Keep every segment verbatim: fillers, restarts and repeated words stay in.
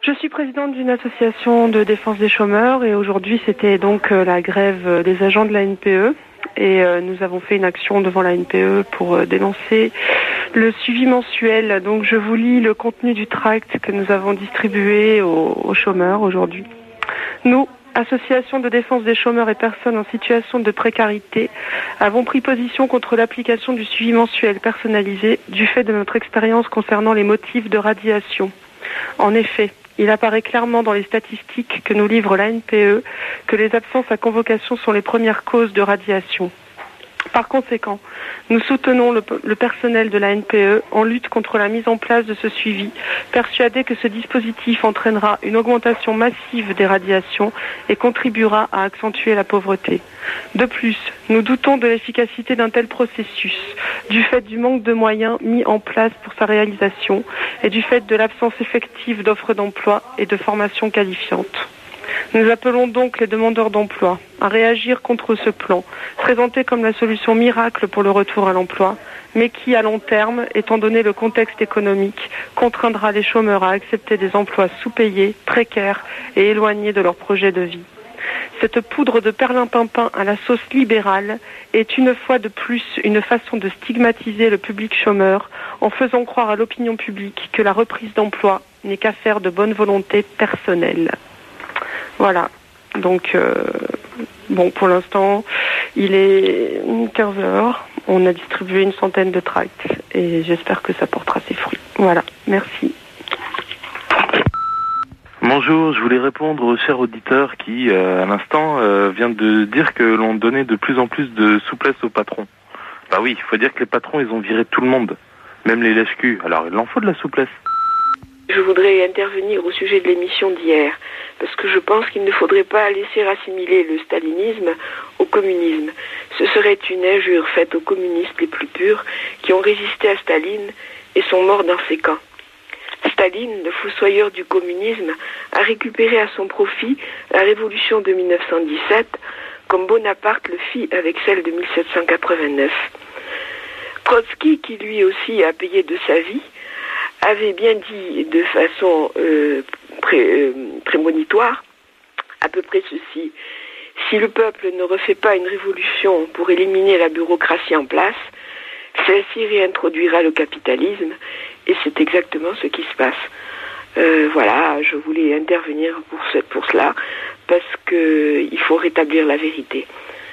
Je suis présidente d'une association de défense des chômeurs et aujourd'hui c'était donc la grève des agents de la N P E et nous avons fait une action devant la N P E pour dénoncer le suivi mensuel. Donc je vous lis le contenu du tract que nous avons distribué aux, aux chômeurs aujourd'hui. Nous, Association de défense des chômeurs et personnes en situation de précarité, avons pris position contre l'application du suivi mensuel personnalisé du fait de notre expérience concernant les motifs de radiation. En effet, il apparaît clairement dans les statistiques que nous livre la N P E que les absences à convocation sont les premières causes de radiation. Par conséquent, nous soutenons le, le personnel de la N P E en lutte contre la mise en place de ce suivi, persuadés que ce dispositif entraînera une augmentation massive des radiations et contribuera à accentuer la pauvreté. De plus, nous doutons de l'efficacité d'un tel processus, du fait du manque de moyens mis en place pour sa réalisation et du fait de l'absence effective d'offres d'emploi et de formations qualifiantes. Nous appelons donc les demandeurs d'emploi à réagir contre ce plan, présenté comme la solution miracle pour le retour à l'emploi, mais qui, à long terme, étant donné le contexte économique, contraindra les chômeurs à accepter des emplois sous-payés, précaires et éloignés de leur projet de vie. Cette poudre de perlimpinpin à la sauce libérale est une fois de plus une façon de stigmatiser le public chômeur en faisant croire à l'opinion publique que la reprise d'emploi n'est qu'affaire de bonne volonté personnelle. Voilà, donc euh, bon, pour l'instant, il est quinze heures, on a distribué une centaine de tracts et j'espère que ça portera ses fruits. Voilà, merci. Bonjour, je voulais répondre au cher auditeur qui, euh, à l'instant, euh, vient de dire que l'on donnait de plus en plus de souplesse aux patrons. Bah oui, il faut dire que les patrons, ils ont viré tout le monde, même les lèche-culs, alors il en faut de la souplesse. Je voudrais intervenir au sujet de l'émission d'hier, parce que je pense qu'il ne faudrait pas laisser assimiler le stalinisme au communisme. Ce serait une injure faite aux communistes les plus purs qui ont résisté à Staline et sont morts dans ses camps. Staline, le fossoyeur du communisme, a récupéré à son profit la révolution de mille neuf cent dix-sept, comme Bonaparte le fit avec celle de mille sept cent quatre-vingt-neuf. Trotsky, qui lui aussi a payé de sa vie, avait bien dit de façon euh, pré, euh, prémonitoire à peu près ceci: si le peuple ne refait pas une révolution pour éliminer la bureaucratie en place, celle-ci réintroduira le capitalisme, et c'est exactement ce qui se passe. Euh, voilà, je voulais intervenir pour, ce, pour cela, parce qu'il faut rétablir la vérité.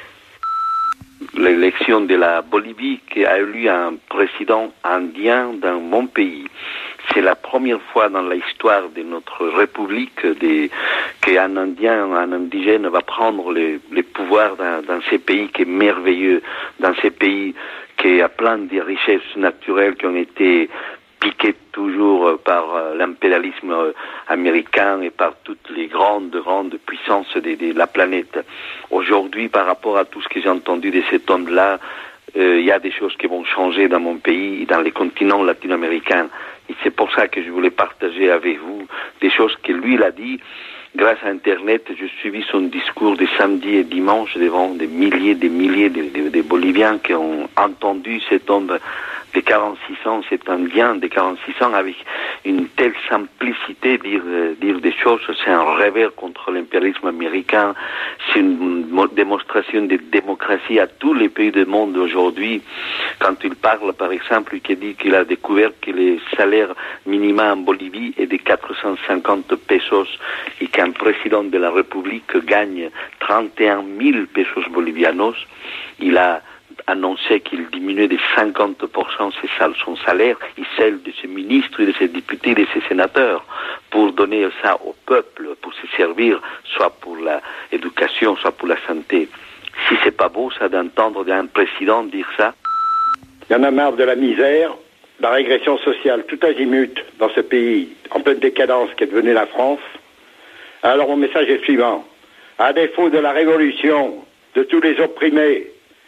L'élection de la Bolivie qui a élu un président indien dans mon pays. C'est la première fois dans l'histoire de notre République de, qu'un Indien, un indigène va prendre les, les pouvoirs dans, dans ces pays qui est merveilleux, dans ces pays qui a plein de richesses naturelles qui ont été piquées toujours par l'impérialisme américain et par toutes les grandes, grandes puissances de, de la planète. Aujourd'hui, par rapport à tout ce que j'ai entendu de cet homme-là, il euh, y a des choses qui vont changer dans mon pays, dans les continents latino-américains. Et c'est pour ça que je voulais partager avec vous des choses que lui il a dit. Grâce à Internet, je suivis son discours de samedi et dimanche devant des milliers, des milliers de, de, de Boliviens qui ont entendu cet homme de quarante-six ans, cet Indien de quarante-six ans, avec une telle simplicité, dire, dire des choses. C'est un revers contre l'impérialisme américain. C'est une démonstration de démocratie à tous les pays du monde aujourd'hui. Quand il parle, par exemple, il dit qu'il a découvert que le salaire minimum en Bolivie est de quatre cent cinquante pesos et qu'un président de la République gagne trente et un mille pesos bolivianos. Il a annoncé qu'il diminuait de cinquante pour cent son salaire et celle de ses ministres, de ses députés, de ses sénateurs, pour donner ça au peuple, pour se servir, soit pour l'éducation, soit pour la santé. Si c'est pas beau, ça, d'entendre un président dire ça. Il y en a marre de la misère, de la régression sociale tout azimut dans ce pays, en pleine décadence qu'est devenue la France. Alors mon message est le suivant: à défaut de la révolution, de tous les opprimés,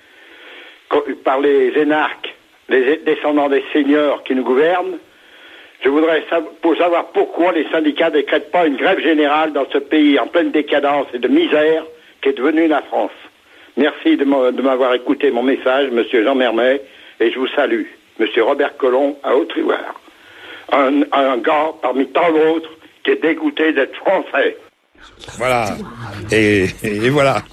par les énarques, les descendants des seigneurs qui nous gouvernent, je voudrais savoir pourquoi les syndicats ne décrètent pas une grève générale dans ce pays en pleine décadence et de misère qu'est devenue la France. Merci de m'avoir écouté mon message, Monsieur Jean Mermet, et je vous salue, Monsieur Robert Collomb à Haute-Rivoire. Un, un gars parmi tant d'autres qui est dégoûté d'être français. Voilà. Et, et voilà.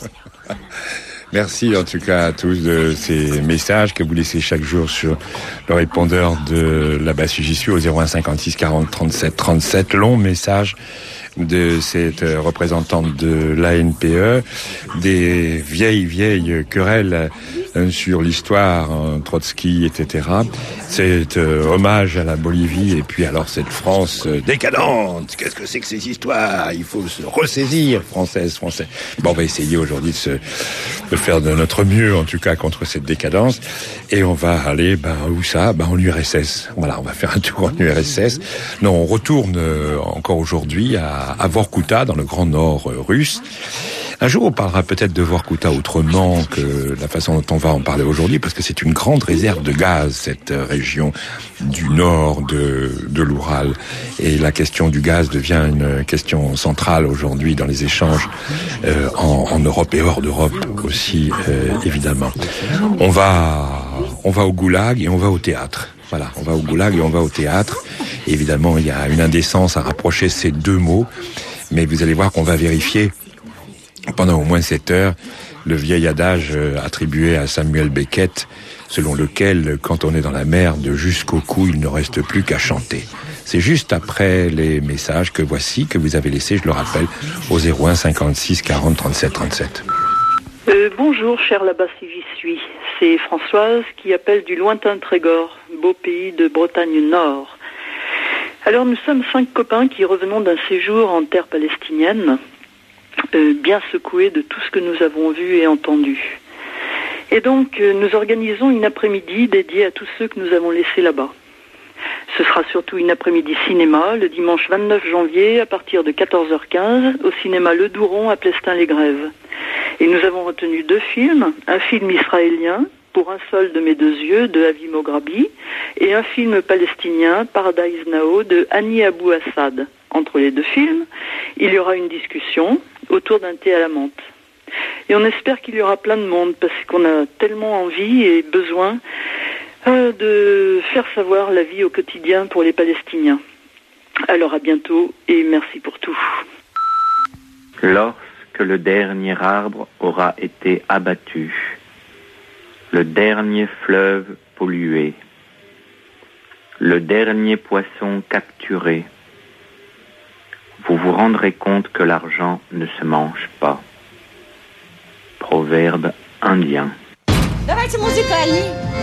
Merci en tout cas à tous de ces messages que vous laissez chaque jour sur le répondeur de la basse j'y suis au zéro un cinquante-six quarante trente-sept trente-sept. Long message de cette représentante de l'A N P E, des vieilles, vieilles querelles sur l'histoire, Trotsky, et cetera. C'est euh, hommage à la Bolivie et puis alors cette France euh, décadente. Qu'est-ce que c'est que ces histoires? Il faut se ressaisir, française, français. Bon, on va essayer aujourd'hui de, se, de faire de notre mieux, en tout cas, contre cette décadence. Et on va aller, ben, où ça? Ben, en U R S S. Voilà, on va faire un tour en U R S S. Non, on retourne euh, encore aujourd'hui à, à Vorkuta, dans le Grand Nord euh, russe. Un jour, on parlera peut-être de Vorkuta autrement que la façon dont on va en parler aujourd'hui, parce que c'est une grande réserve de gaz, cette région du nord de, de l'Oural. Et la question du gaz devient une question centrale aujourd'hui dans les échanges euh, en, en Europe et hors d'Europe aussi, euh, évidemment. On va, on va au Goulag et on va au théâtre. Voilà, on va au Goulag et on va au théâtre. Et évidemment, il y a une indécence à rapprocher ces deux mots, mais vous allez voir qu'on va vérifier pendant au moins sept heures le vieil adage attribué à Samuel Beckett, selon lequel, quand on est dans la merde jusqu'au cou, il ne reste plus qu'à chanter. C'est juste après les messages que voici, que vous avez laissés, je le rappelle, au zéro un cinquante-six quarante trente-sept trente-sept. Euh, bonjour, cher là-bas si j'y suis. C'est Françoise qui appelle du lointain Trégor, beau pays de Bretagne Nord. Alors, nous sommes cinq copains qui revenons d'un séjour en terre palestinienne, Euh, bien secoué de tout ce que nous avons vu et entendu. Et donc, euh, nous organisons une après-midi dédiée à tous ceux que nous avons laissés là-bas. Ce sera surtout une après-midi cinéma, le dimanche vingt-neuf janvier, à partir de quatorze heures quinze, au cinéma Le Douron à Plestin-les-Grèves. Et nous avons retenu deux films, un film israélien, Pour un seul de mes deux yeux, de Avi Mograbi, et un film palestinien, Paradise Now, de Hani Abou Assad. Entre les deux films, il y aura une discussion autour d'un thé à la menthe. Et on espère qu'il y aura plein de monde, parce qu'on a tellement envie et besoin euh, de faire savoir la vie au quotidien pour les Palestiniens. Alors à bientôt, et merci pour tout. Lorsque le dernier arbre aura été abattu, le dernier fleuve pollué, le dernier poisson capturé, vous vous rendrez compte que l'argent ne se mange pas. Proverbe indien. Давайте музыкальный.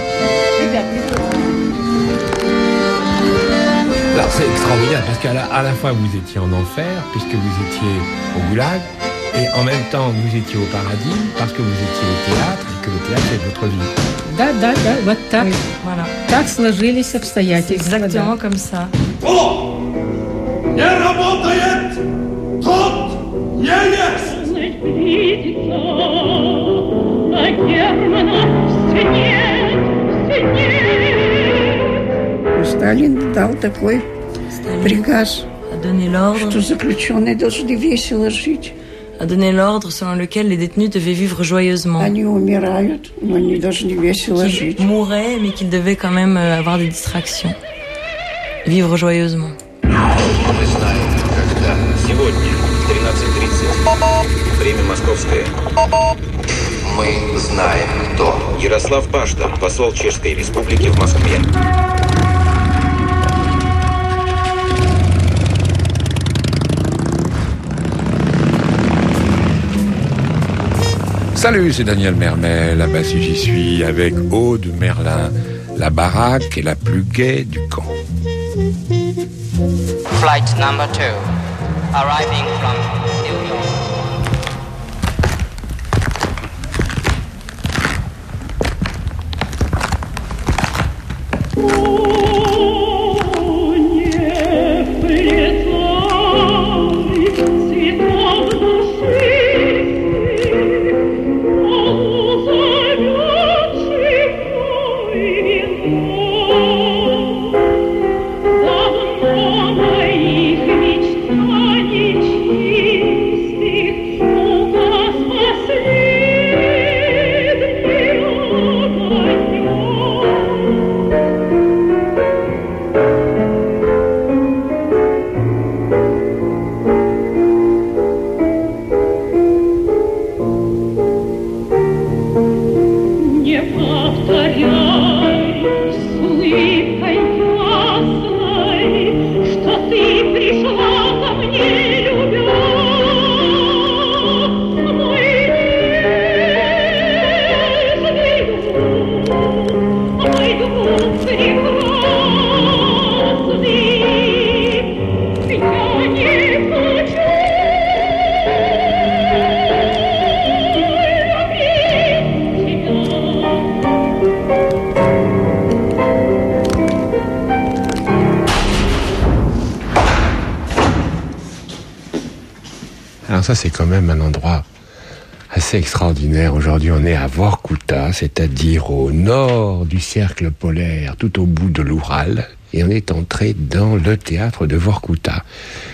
Alors c'est extraordinaire parce qu'à la, à la fois vous étiez en enfer puisque vous étiez au goulag et en même temps vous étiez au paradis parce que vous étiez au théâtre et que le théâtre est votre vie. Да, да, да, вот так. Oui, voilà. Так сложились обстоятельства. Exactement да. comme ça. Oh! Не работает! Тот не есть! А Германа все нет, все нет. Сталин дал такой Сталин приказ, a donné l'ordre, что заключенные должны весело жить. a donné l'ordre selon lequel les détenus devaient vivre joyeusement. Они умирают, но они должны весело жить. Qu'ils mouraient, mais qu'ils devaient quand même avoir des distractions. Vivre joyeusement. Мы знаем, когда. Сегодня, тринадцать тридцать. Время московское. Мы знаем, кто. Ярослав Башта, посол Чешской Республики в Москве. Salut, c'est Daniel Mermet, là-bas si j'y suis, avec Aude Merlin. La baraque est la plus gaie du camp. Flight number two, arriving from New York. Давно моих мечтаний чистых Alors ça, c'est quand même un endroit assez extraordinaire. Aujourd'hui, on est à Vorkouta, c'est-à-dire au nord du cercle polaire, tout au bout de l'Oural, et on est entré dans le théâtre de Vorkouta. Pourquoi ?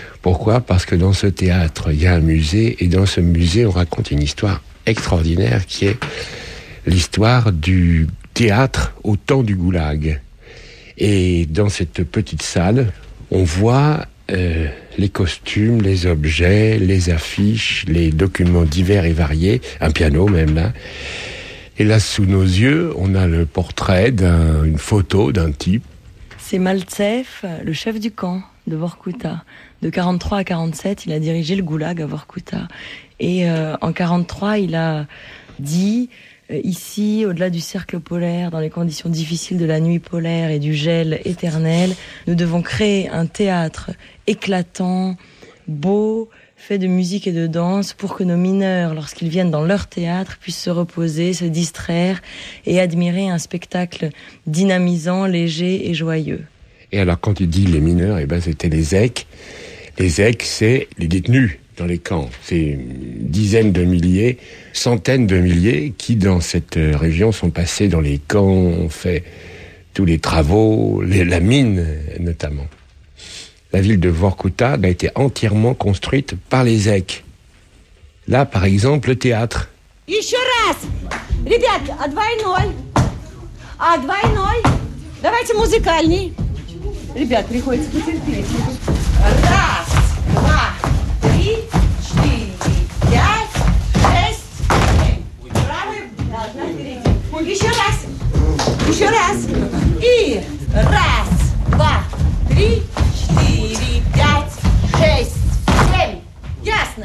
Parce que dans ce théâtre, il y a un musée, et dans ce musée, on raconte une histoire extraordinaire qui est l'histoire du théâtre au temps du goulag. Et dans cette petite salle, on voit euh, les costumes, les objets, les affiches, les documents divers et variés, un piano même là. Et là, sous nos yeux, on a le portrait d'une photo d'un type. C'est Maltsev, le chef du camp de Vorkouta. De quarante-trois à quarante-sept, il a dirigé le goulag à Vorkouta. Et euh, en quarante-trois, il a dit... Ici, au-delà du cercle polaire, dans les conditions difficiles de la nuit polaire et du gel éternel, nous devons créer un théâtre éclatant, beau, fait de musique et de danse pour que nos mineurs, lorsqu'ils viennent dans leur théâtre, puissent se reposer, se distraire et admirer un spectacle dynamisant, léger et joyeux. Et alors, quand il dit les mineurs, eh ben, c'était les zèques. Les zèques, c'est les détenus dans les camps. C'est une dizaine de milliers, centaines de milliers qui, dans cette région, sont passés dans les camps, ont fait tous les travaux, les, la mine notamment. La ville de Vorkouta a été entièrement construite par les zèques. Là, par exemple, le théâtre. Еще раз! Ребят, а двойной? А двойной? Давайте музыкальный. Ребят, приходится потерпеть. Раз, два, три, четыре, пять, шесть, семь. Правая должна впереди. Еще раз. Еще раз. И раз, два, три, четыре, пять, шесть, семь. Ясно?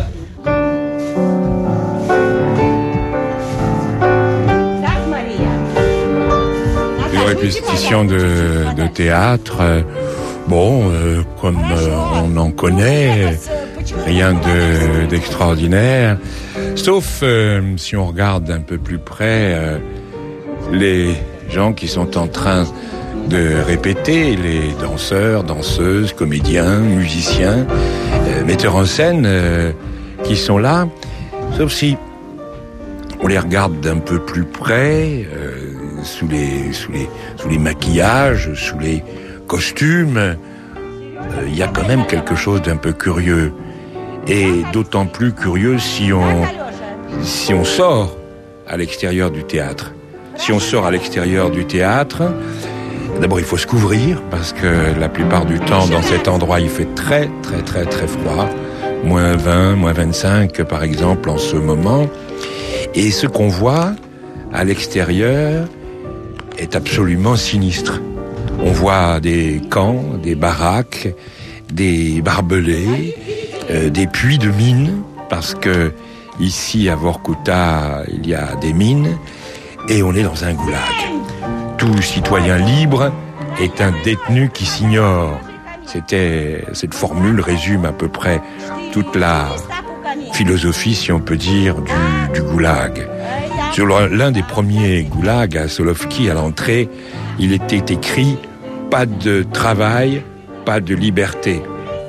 Une répétition de, de théâtre, euh, bon, euh, comme euh, on en connaît, rien de, d'extraordinaire, sauf euh, si on regarde un peu plus près euh, les gens qui sont en train de répéter, les danseurs, danseuses, comédiens, musiciens, euh, metteurs en scène euh, qui sont là, sauf si on les regarde d'un peu plus près, euh, sous les sous les sous les maquillages, sous les costumes, il euh, y a quand même quelque chose d'un peu curieux, et d'autant plus curieux si on si on sort à l'extérieur du théâtre. Si on sort à l'extérieur du théâtre, d'abord il faut se couvrir parce que la plupart du temps dans cet endroit il fait très très très très froid, moins vingt, moins vingt-cinq par exemple en ce moment, et ce qu'on voit à l'extérieur est absolument sinistre. On voit des camps, des baraques, des barbelés, euh, des puits de mines, parce que ici à Vorkouta, il y a des mines, et on est dans un goulag. Tout citoyen libre est un détenu qui s'ignore. C'était, cette formule résume à peu près toute la philosophie, si on peut dire, du, du goulag. Sur l'un des premiers goulags à Solovki, à l'entrée, il était écrit « Pas de travail, pas de liberté ».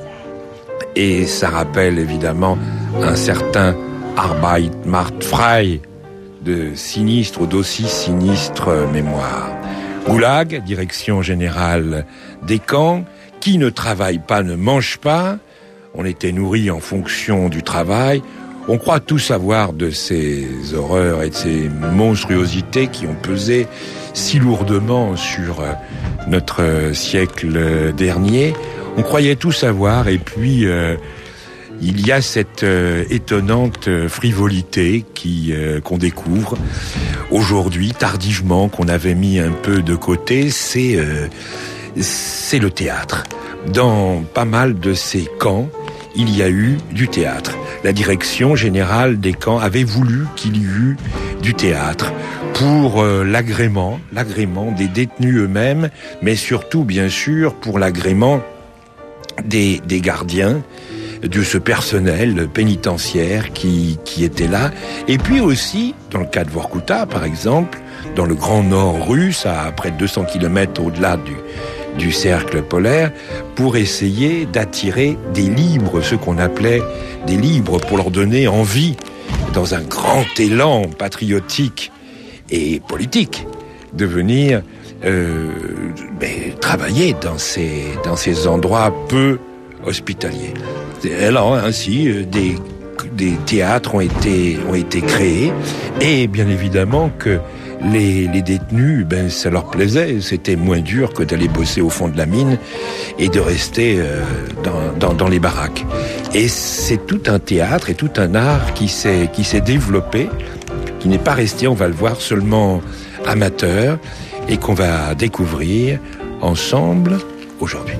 Et ça rappelle évidemment un certain Arbeit macht frei, de sinistre ou d'aussi sinistre mémoire. Goulag, direction générale des camps, qui ne travaille pas ne mange pas. On était nourris en fonction du travail. On croit tout savoir de ces horreurs et de ces monstruosités qui ont pesé si lourdement sur notre siècle dernier. On croyait tout savoir, et puis euh, il y a cette euh, étonnante frivolité qui euh, qu'on découvre aujourd'hui, tardivement, qu'on avait mis un peu de côté. C'est euh, c'est le théâtre. Dans pas mal de ces camps, il y a eu du théâtre. La direction générale des camps avait voulu qu'il y eût du théâtre pour euh, l'agrément, l'agrément des détenus eux-mêmes, mais surtout, bien sûr, pour l'agrément des, des gardiens, de ce personnel pénitentiaire qui, qui était là. Et puis aussi, dans le cas de Vorkouta, par exemple, dans le grand nord russe, à près de deux cents kilomètres au-delà du, du cercle polaire pour essayer d'attirer des libres, ceux qu'on appelait des libres, pour leur donner envie, dans un grand élan patriotique et politique, de venir euh, ben, travailler dans ces, dans ces endroits peu hospitaliers. Alors ainsi, des, des théâtres ont été, ont été créés, et bien évidemment que les, les détenus, ben ça leur plaisait, c'était moins dur que d'aller bosser au fond de la mine et de rester euh, dans, dans, dans les baraques. Et c'est tout un théâtre et tout un art qui s'est, qui s'est développé, qui n'est pas resté, on va le voir, seulement amateur, et qu'on va découvrir ensemble aujourd'hui.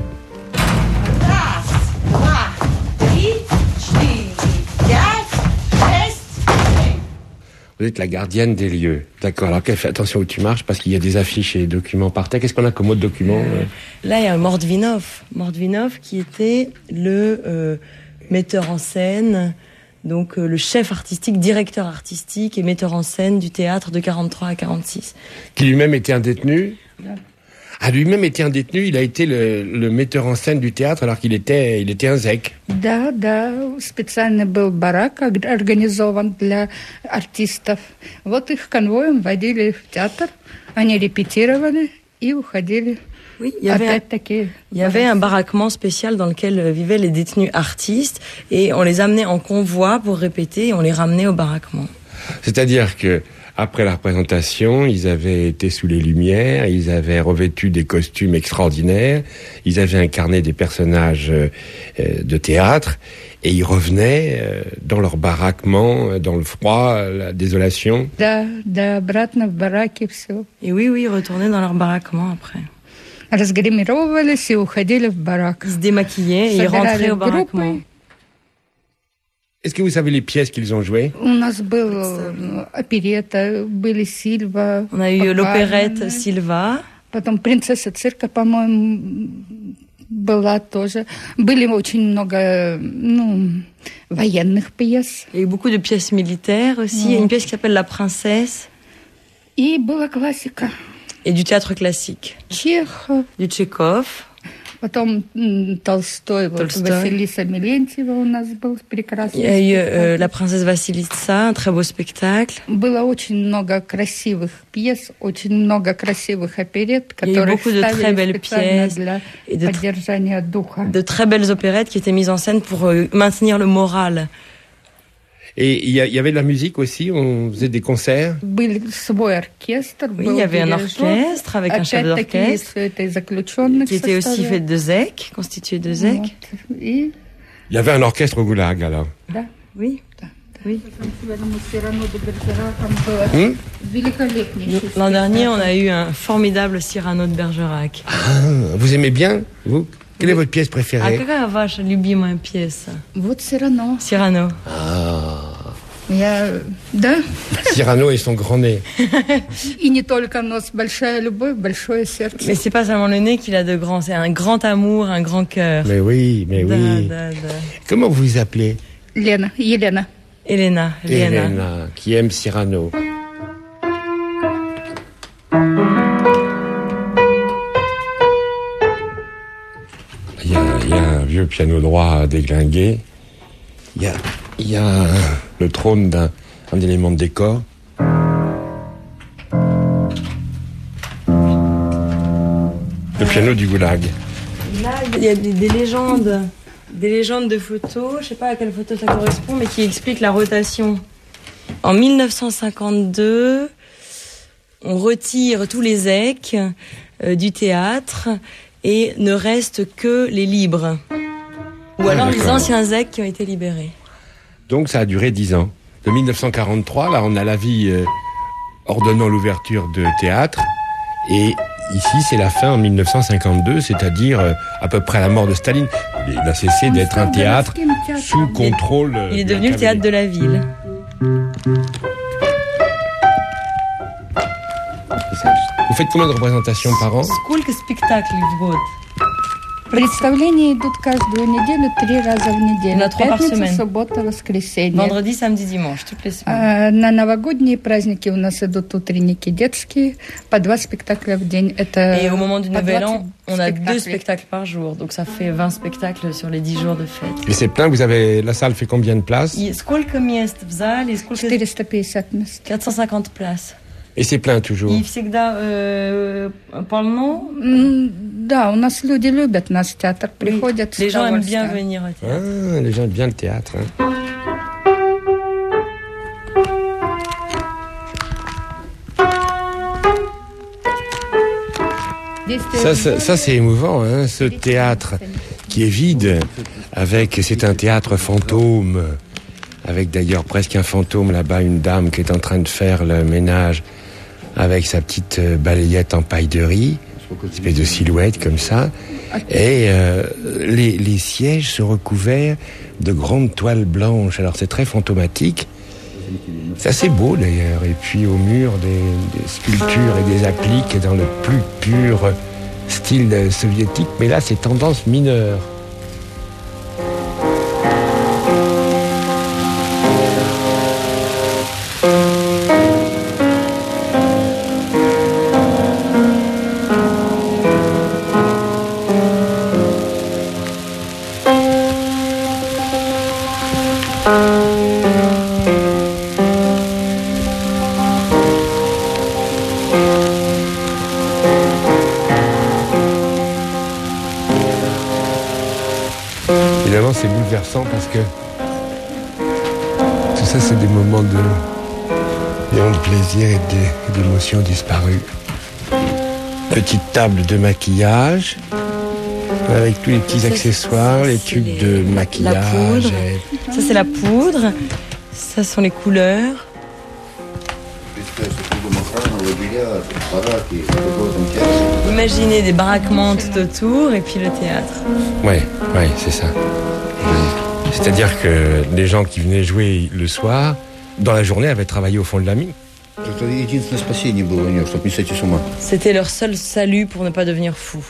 Vous êtes la gardienne des lieux. D'accord, alors fais attention où tu marches, parce qu'il y a des affiches et des documents par terre. Qu'est-ce qu'on a comme autre document euh... Là, il y a Mordvinov. Mordvinov qui était le euh, metteur en scène, donc euh, le chef artistique, directeur artistique et metteur en scène du théâtre de quarante-trois à quarante-six. Qui lui-même était un détenu ? Ah, lui-même était un détenu, il a été le, le metteur en scène du théâtre alors qu'il était, il était un зэк. Да, да, специально был барак организован для артистов. Вот их конвоем водили в театр, они репетировали и уходили. Oui, il y avait, un, il y avait un baraquement spécial dans lequel vivaient les détenus artistes et on les amenait en convoi pour répéter et on les ramenait au baraquement. C'est-à-dire que après la représentation, ils avaient été sous les lumières, ils avaient revêtu des costumes extraordinaires, ils avaient incarné des personnages euh, de théâtre, et ils revenaient euh, dans leur baraquement, dans le froid, la désolation. Да, да, обратно в бараки все. Et oui, oui, ils retournaient dans leur baraquement après. Разгримировывались и уходили в барак. Ils se démaquillaient et ils rentraient au baraquement. Est-ce que vous savez les pièces qu'ils ont jouées? У нас был оперетта, были Сильва. On a eu l'opérette Silva. Потом принцесса цирка, по-моему, была тоже. Были очень много, ну, военных пьес. Il y a eu beaucoup de pièces militaires aussi. Il y a une pièce qui s'appelle La Princesse. И была классика. Et du théâtre classique. Чехов. Du Tchekhov. Потом Толстой, вот Василиса Мелентьева у нас был прекрасный. Il y a eu euh, La Princesse Vassilissa, un très beau spectacle. Было очень много красивых пьес, очень много красивых оперет, которые ставили специально для поддержания духа. De très belles opérettes qui étaient mises en scène pour euh, maintenir le moral. Et il y, y avait de la musique aussi, on faisait des concerts. Oui, il y avait un orchestre avec un chef d'orchestre qui était aussi fait de zèques, constitué de zèques. Il y avait un orchestre au Goulag alors. Oui. Oui. Hmm? L'an dernier, on a eu un formidable Cyrano de Bergerac. Ah, vous aimez bien, vous? Quelle est votre pièce préférée? А какая ваша любимая пьеса? Вот Cyrano. Cyrano. Ah. Я, да. Cyrano et son grand nez. И не только нос, большая любовь, большое сердце. Mais c'est pas seulement le nez qu'il a de grand, c'est un grand amour, un grand cœur. Mais oui, mais da, oui. Da, da. Comment vous vous appelez? Lena, Елена. Elena, Elena. Elena, qui aime Cyrano. Il y a, il y a un vieux piano droit déglingué. Il y a, il y a le trône d'un un élément de décor. Le piano du Goulag. Là, il y a des, des légendes, des légendes de photos. Je sais pas à quelle photo ça correspond, mais qui expliquent la rotation. En mille neuf cent cinquante-deux, on retire tous les zèques euh, du théâtre et ne reste que les libres. Ou alors ah, les anciens zèques qui ont été libérés. Donc ça a duré dix ans. De mille neuf cent quarante-trois, là on a l'avis euh, ordonnant l'ouverture de théâtre. Et ici c'est la fin en mille neuf cent cinquante-deux, c'est-à-dire euh, à peu près à la mort de Staline. Il a cessé d'être un théâtre sous contrôle. Il est devenu le théâtre de la ville. Vous faites combien de représentations par an? Сколько спектаклей в год? Представления идут каждую неделю, три раза в неделю. На trois par Пятница, semaine. суббота, воскресенье. Vendredi, samedi, dimanche, toutes les semaines. А, на новогодние праздники у нас идут утренники детские, по два спектакля в день. Это Et au moment du по Nouvel An, двадцать on a deux спектаклей. spectacles par jour. Donc ça fait vingt spectacles sur les dix jours de fête. Et c'est plein, vous avez, la salle fait combien de places? И сколько мест в зале? Сколько... четыреста пятьдесят мест. quatre cent cinquante places. Et c'est plein toujours. И всегда euh, полно. М, Да, у нас люди любят наш театр, приходят. Les с gens aiment bien удовольствием. venir au théâtre. Ah, les gens aiment bien le théâtre. Hein. Ça, ça, ça, c'est émouvant, hein, ce théâtre qui est vide, avec, c'est un théâtre fantôme, avec d'ailleurs presque un fantôme là-bas, une dame qui est en train de faire le ménage avec sa petite balayette en paille de riz, une espèce de silhouette comme ça, et euh, les, les sièges sont recouverts de grandes toiles blanches, alors c'est très fantomatique. C'est assez beau d'ailleurs, et puis au mur des, des sculptures et des appliques dans le plus pur style soviétique, mais là c'est tendance mineure. Évidemment, c'est bouleversant parce que tout ça, c'est des moments de, de plaisir et de- d'émotions disparues. Petite table de maquillage avec tous les petits Ça, c'est- accessoires, les tubes les- de la maquillage. poudre. et- Ça, c'est la poudre. Ça sont les couleurs. Imaginez des baraquements tout autour et puis le théâtre. Ouais, ouais, c'est ça. C'est-à-dire que les gens qui venaient jouer le soir, dans la journée, avaient travaillé au fond de la mine. Это единственное спасение было у него, чтобы не сойти с ума. C'était leur seul salut pour ne pas devenir fou.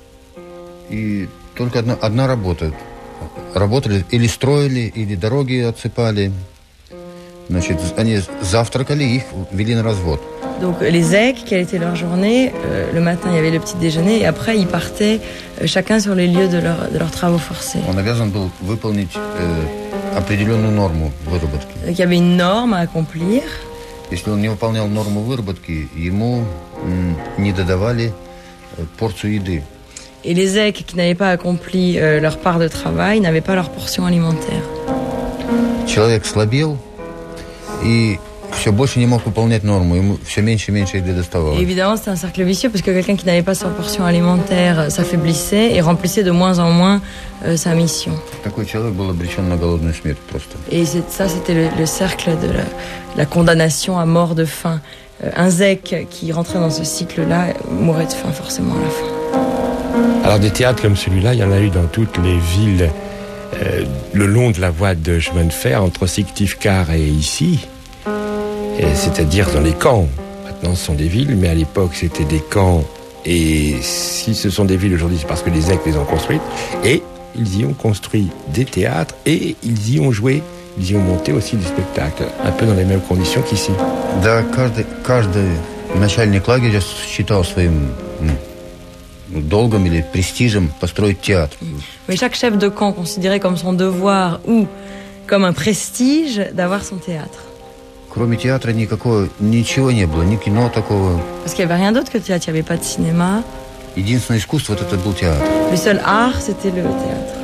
И только одна, одна работа. Работали или строили, или дороги отсыпали. Значит, они завтракали, их вели на развод. Donc les zèques, quelle était leur journée? Euh, Le matin, il y avait le petit déjeuner et après, ils partaient euh, chacun sur les lieux de, leur, de leurs travaux forcés. Он обязан был выполнить э, определенную норму выработки. Donc il y avait une norme à accomplir. Если он не выполнял норму выработки, ему м, не додавали э, порцию еды. Et les zèques qui n'avaient pas accompli euh, leur part de travail n'avaient pas leur portion alimentaire. Человек слабел и все больше не мог выполнять норму. Ему все меньше и меньше еды Et доставалось. évidemment, c'était un cercle vicieux parce que quelqu'un qui n'avait pas sa portion alimentaire euh, s'affaiblissait et remplissait de moins en moins euh, sa mission. Такой человек был обречен на голодную смерть просто. Et c'est- ça, c'était le, le cercle de la, la condamnation à mort de faim. Euh, un zèque qui rentrait dans ce cycle-là mourait de faim forcément à la fin. Alors des théâtres comme celui-là, il y en a eu dans toutes les villes, euh, le long de la voie de chemin de fer entre Syktyvkar et ici, et c'est-à-dire dans les camps. Maintenant, ce sont des villes, mais à l'époque, c'était des camps. Et si ce sont des villes aujourd'hui, c'est parce que les zèques les ont construites. Et ils y ont construit des théâtres et ils y ont joué, ils y ont monté aussi des spectacles, un peu dans les mêmes conditions qu'ici. Да, каждый, каждый начальник лагеря считал своим м, долгом или престижем построить театр. Mais chaque chef de camp considérait comme son devoir ou comme un prestige d'avoir son théâtre. Кроме театра никакого, ничего не было, ни кино такого. Parce qu'il n'y avait rien d'autre que le théâtre, il n'y avait pas de cinéma. Единственное искусство, вот это был театр. Le seul art, c'était le théâtre.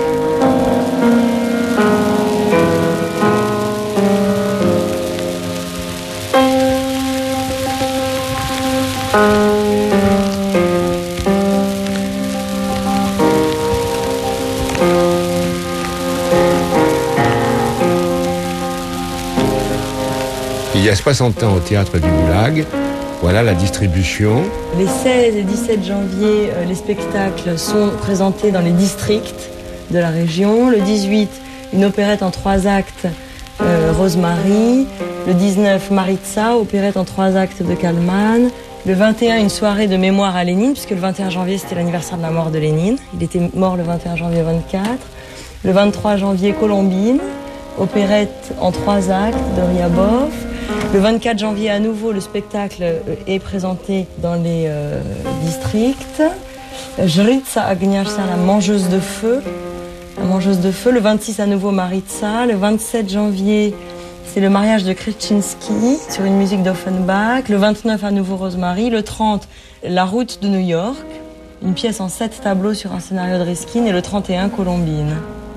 Il y a soixante ans au théâtre du Goulag, voilà la distribution. Les seize et dix-sept janvier, euh, les spectacles sont présentés dans les districts de la région. Le dix-huit, une opérette en trois actes, euh, Rosemary. Le dix-neuf, Maritza, opérette en trois actes de Kallmann. Le vingt et un, une soirée de mémoire à Lénine, puisque le vingt et un janvier, c'était l'anniversaire de la mort de Lénine. Il était mort le vingt et un janvier vingt-quatre. Le vingt-trois janvier, Colombine, opérette en trois actes de Ryabov. Le vingt-quatre janvier, à nouveau, le spectacle est présenté dans les euh, districts. Jritsa Agnieszka, la mangeuse de feu. La mangeuse de feu. Le vingt-six, à nouveau, Maritza. Le vingt-sept janvier, c'est le mariage de Kretinsky sur une musique d'Offenbach. Le vingt-neuf, à nouveau, Rosemary. Le trente, La route de New York. Une pièce en sept tableaux sur un scénario de Riskin. Et le trente et un, Colombine.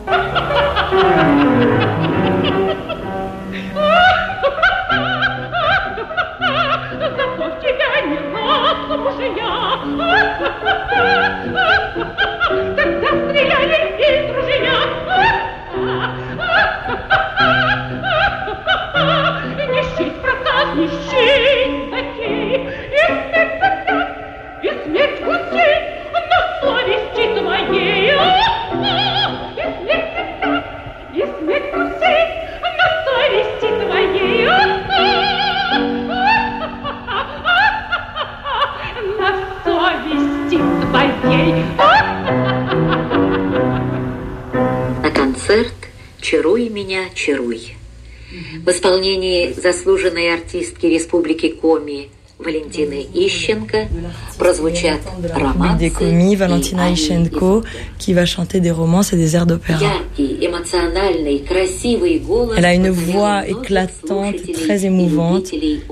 «Чаруй меня, чаруй». В исполнении заслуженной артистки Республики Коми Валентины Ищенко прозвучат романсы des Komi, Valentina Ищенко, qui va chanter des romances et des airs d'opéra. Elle a une voix éclatante, très émouvante.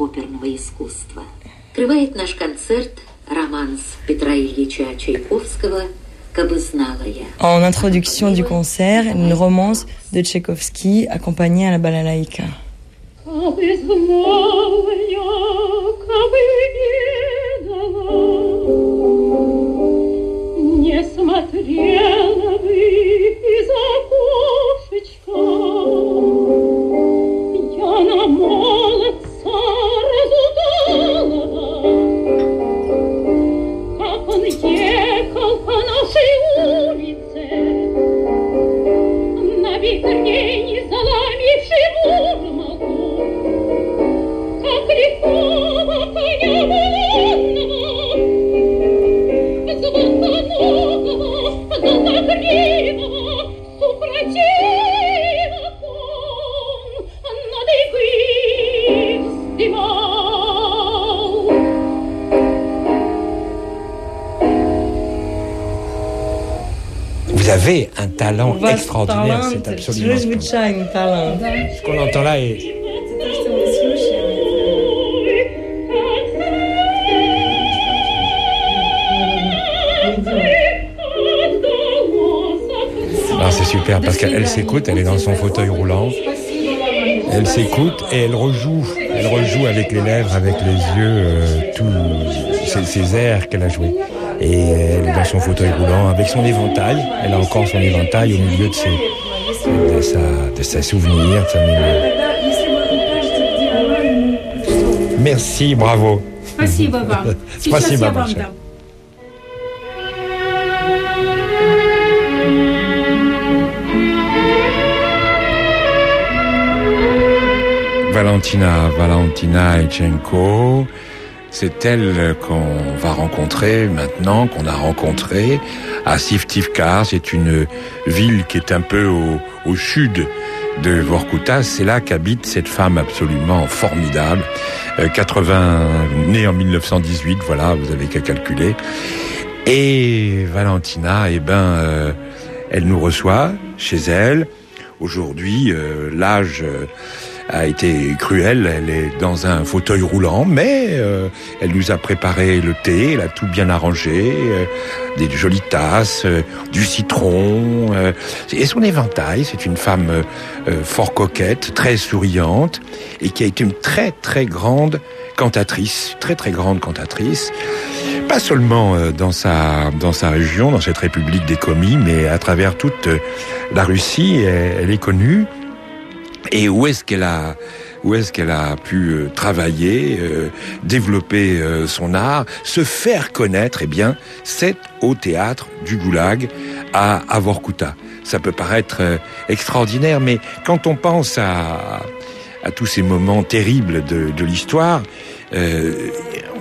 Открывает наш концерт романс Петра Ильича Чайковского «Кабы знала я». En introduction du concert, une romance de Tchaïkovski accompagnée à la balalaïka. Кабы знала я, кабы не дала, не смотрела бы из окошечка, я на молодца разудалова, как он ехал по нашей улице, на витрине заломивший бурмаку, как лихого коня буланного, звонконогого, золотогривого, супротива кон над игры вздымал. Vous avez un talent extraordinaire, c'est absolument. talent. Ce qu'on entend là est. Ah, c'est super parce qu'elle s'écoute, elle est dans son fauteuil roulant, elle s'écoute et elle rejoue, elle rejoue avec les lèvres, avec les yeux, euh, tous ces, ces airs qu'elle a joués. Et elle est dans son fauteuil roulant avec son éventail. Elle a encore son éventail au milieu de, ses, de, sa, de sa souvenir, de sa mémoire. Merci, bravo. Спасибо вам. Сейчас Спасибо я вам большое. дам. Valentina, Valentina Ichenko. C'est elle qu'on va rencontrer maintenant, qu'on a rencontrée à Sivtivka. C'est une ville qui est un peu au, au sud de Vorkouta. C'est là qu'habite cette femme absolument formidable. Euh, quatre-vingts, née en mille neuf cent dix-huit, voilà, vous avez qu'à calculer. Et Valentina, eh ben, euh, elle nous reçoit chez elle. Aujourd'hui, euh, l'âge euh, a été cruel. Elle est dans un fauteuil roulant, mais euh, elle nous a préparé le thé, elle a tout bien arrangé, euh, des jolies tasses, euh, du citron, euh, et son éventail. C'est une femme euh, fort coquette, très souriante, et qui a été une très très grande cantatrice, très très grande cantatrice. Pas seulement euh, dans sa dans sa région, dans cette République des Komi, mais à travers toute euh, la Russie, elle, elle est connue. Et où est-ce qu'elle a, où est-ce qu'elle a pu euh, travailler, euh, développer euh, son art, se faire connaître? Eh bien, c'est au théâtre du Goulag à, à Vorkouta. Ça peut paraître euh, extraordinaire, mais quand on pense à, à tous ces moments terribles de, de l'histoire, euh,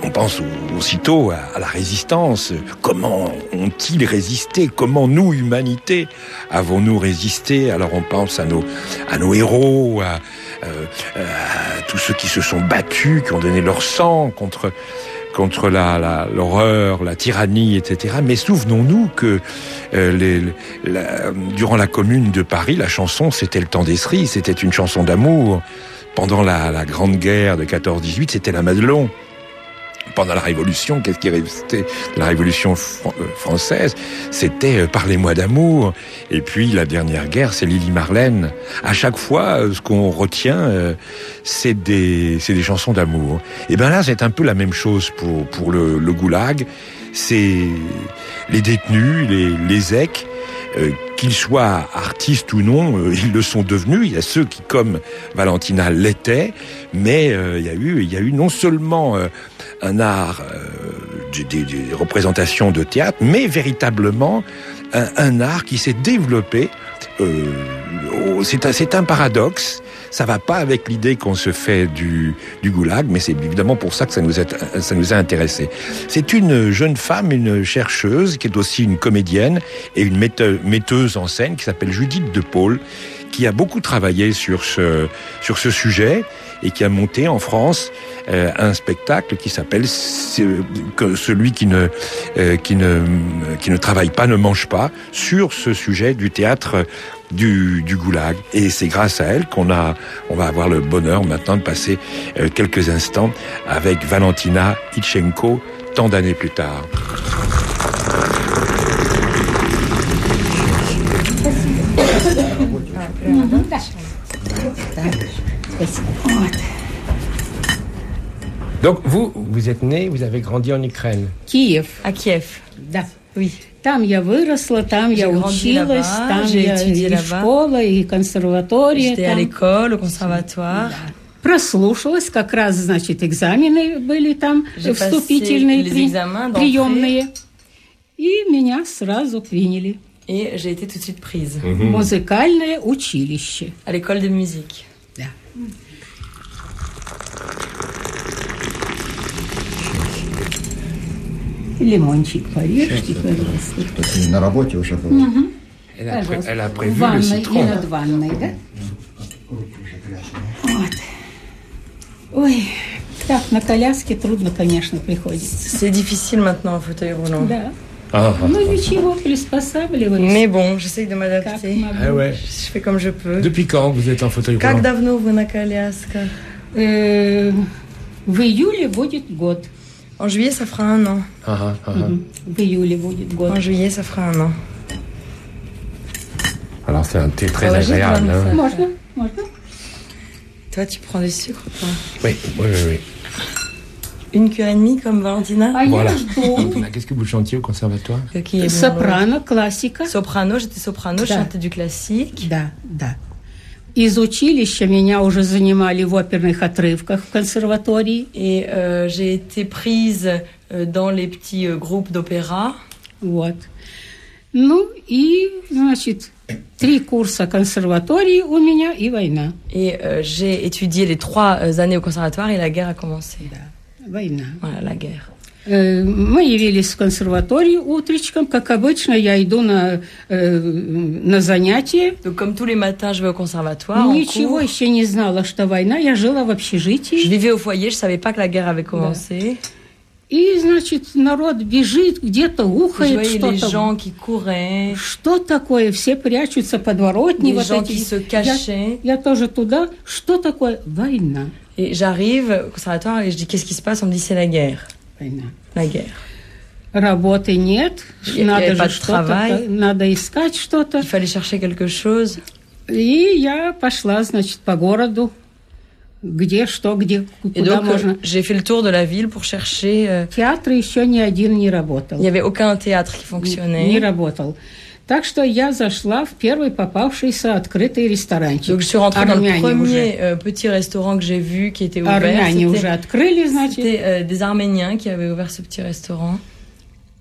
on pense aussitôt à, à la résistance. Comment ont-ils résisté? Comment nous, humanité, avons-nous résisté? Alors on pense à nos, à nos héros, à, euh, à tous ceux qui se sont battus, qui ont donné leur sang contre contre la, la, l'horreur, la tyrannie, et cetera. Mais souvenons-nous que euh, les, la, durant la Commune de Paris, la chanson, c'était le temps des cerises, c'était une chanson d'amour. Pendant la, la Grande Guerre de quatorze dix-huit, c'était la Madelon. Pendant la Révolution, qu'est-ce qui restait de la Révolution fr- française? C'était euh, Parlez-moi d'amour. Et puis la dernière guerre, c'est Lili Marlène. À chaque fois, euh, ce qu'on retient, euh, c'est des, c'est des chansons d'amour. Et ben là, c'est un peu la même chose pour pour le, le goulag. C'est les détenus, les les zèques. Euh, qu'ils soient artistes ou non, euh, ils le sont devenus. Il y a ceux qui, comme Valentina, l'étaient, mais euh, il y a eu, il y a eu non seulement euh, un art, euh, des, des représentations de théâtre, mais véritablement un, un art qui s'est développé. Euh, oh, c'est, un, c'est un paradoxe. Ça va pas avec l'idée qu'on se fait du, du goulag, mais c'est évidemment pour ça que ça nous a, ça nous a intéressés. C'est une jeune femme, une chercheuse, qui est aussi une comédienne et une metteuse en scène qui s'appelle Judith De Paul, qui a beaucoup travaillé sur ce, sur ce sujet et qui a monté en France euh, un spectacle qui s'appelle que celui qui ne, euh, qui ne, qui ne travaille pas ne mange pas, sur ce sujet du théâtre du, du goulag. Et c'est grâce à elle qu'on a, on va avoir le bonheur maintenant de passer euh, quelques instants avec Valentina Itchenko, tant d'années plus tard. Donc vous, vous êtes né, vous avez grandi en Ukraine. Kiev. À Kiev. Да. Oui. Там я выросла, там я училась, там я и школа, и консерватория. J'étais à l'école, au conservatoire. Прослушалась, как раз, значит, экзамены были там, вступительные, приемные. И меня сразу приняли. Et j'ai été tout de suite prise. Mm-hmm. Музыкальное училище. À l'école de musique. Да. Лимончик порежьте, пожалуйста. На работе уже было. Угу. Elle a, pré- elle a prévu ванной, le citron. И над ванной, да? Вот. Ой, так, на коляске трудно, конечно, приходится. C'est difficile maintenant en fauteuil roulant. Да. Ah, ah, ну ничего, приспосабливаюсь. Mais bon, j'essaye de m'adapter. Ah ouais. Je fais comme je peux. Depuis quand vous êtes en fauteuil roulant? Как давно вы на колясках? Euh, в июле будет год. En juillet, ça fera un an. Ah, ah, ah. Mm-hmm. В июле будет год. En juillet, ça fera un an. Alors c'est un thé très Ah ouais, agréable. Hein. Можно, можно. Toi, tu prends du sucre ou pas? Oui, oui, oui, oui. Une cuillère et demie comme Valentina? А Voilà. я жду. Qu'est-ce que vous chantiez au conservatoire? Какие Сопрано, классика. Soprano, j'étais soprano, je Да. chantais du classique. Да, да. Из училища меня уже занимали в оперных отрывках в консерватории. Et euh, j'ai été prise euh, dans les petits euh, groupes d'opéra. Вот. Ну и, значит, три курса консерватории у меня и война. Et euh, j'ai étudié les trois euh, années au conservatoire et la guerre a commencé. Да, война. Voilà, la guerre. Э, Мы явились в консерваторию утречком, как обычно, я иду на, э, на занятия. Donc comme tous les matins, je vais au conservatoire. Ничего еще не знала, что война. Я жила в общежитии. Je vivais au foyer, je savais pas que la guerre avait commencé. И, значит, народ бежит, где-то ухает, Je voyais les что-то. gens qui couraient. Что такое? Все прячутся подворотни. Des Вот gens эти. qui se cachaient. Я, я тоже туда. Что такое? Война. Et j'arrive au conservatoire et je dis qu'est-ce qui se passe? On me dit c'est la guerre. Война. La guerre. Работы нет. Il Надо n'y avait же pas de что-то, travail. надо искать что-то. Il fallait chercher quelque chose. И я пошла, значит, по городу. Где, что, где, Et куда donc, можно. euh, j'ai fait le tour de la ville pour chercher. Euh, Театр еще ни один не работал. il n'y avait aucun théâtre qui fonctionnait. Не работал. Так что я зашла в первый попавшийся открытый ресторанчик. Donc je suis rentrée dans le Армяне premier уже. euh, petit restaurant que j'ai vu qui était ouvert. Армяне C'était, уже открыли, значит. c'était euh, des Arméniens qui avaient ouvert ce petit restaurant.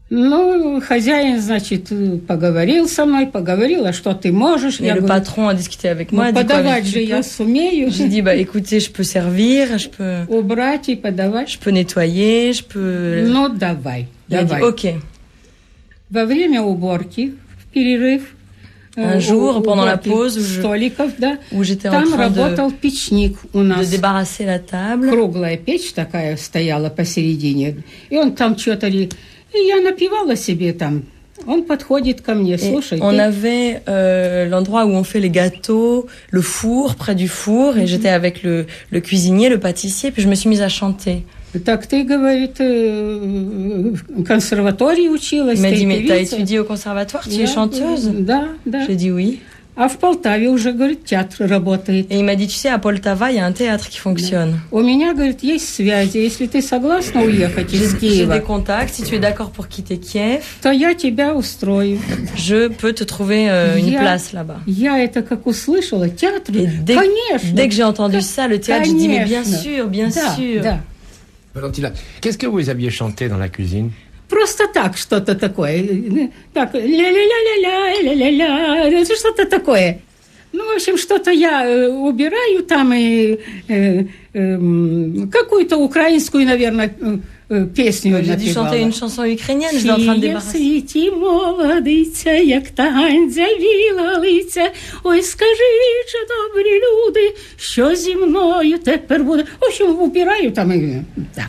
Ну, хозяин, значит, поговорил со мной, поговорил, а что ты можешь? Et le говорю, patron a discuté avec moi, ну, подавать же я сумею. J'ai dit, bah, écoutez, je peux servir, je peux... Убрать и подавать. Je peux nettoyer, je peux... Ну, давай, Il давай. a dit, ok. Во время уборки, в перерыв, Un jour, pendant la pause, où, je, столиков, да, où j'étais там en train работал de, печник у нас. de débarrasser la table. Круглая печь такая стояла посередине. И он там что-то... И я напевала себе там. Он подходит ко мне, слушай. On avait euh, l'endroit où on fait les gâteaux, le four, près du four, et j'étais avec le, le cuisinier, le pâtissier, puis je me suis mise à chanter. Так ты, говорит, в консерватории училась, ты певица? Mais t'as étudié au conservatoire, tu es chanteuse? Да, да. J'ai dit oui. А в Полтаве уже, говорит, театр работает. Et il m'a dit, tu sais, à Poltava, il y a un théâtre qui fonctionne. У меня, говорит, есть связи. Если ты согласна уехать из J'ai Киева, des contacts. Si tu es d'accord pour quitter Kiev, то я тебя устрою. Je peux te trouver euh, une я, place là-bas. Я это как услышала, театр, dès, конечно. Dès que j'ai entendu ça, le théâtre, конечно. Je dis, mais bien sûr, bien да, sûr. Да. Valentina, qu'est-ce que vous aviez chanté dans la cuisine? Просто так, что-то такое. Так, ля-ля-ля-ля-ля, ля-ля-ля, что-то такое. Ну, в общем, что-то я э, убираю там и э, э, какую-то украинскую, наверное, э, песню J'ai dû chanter une chanson ukrainienne, je suis en train de débarrasser. Світі молодиця, як тань завіла лиця. Ой, скажіть же, добрі люди, що зі мною тепер буде. В общем, убираю там и... Да.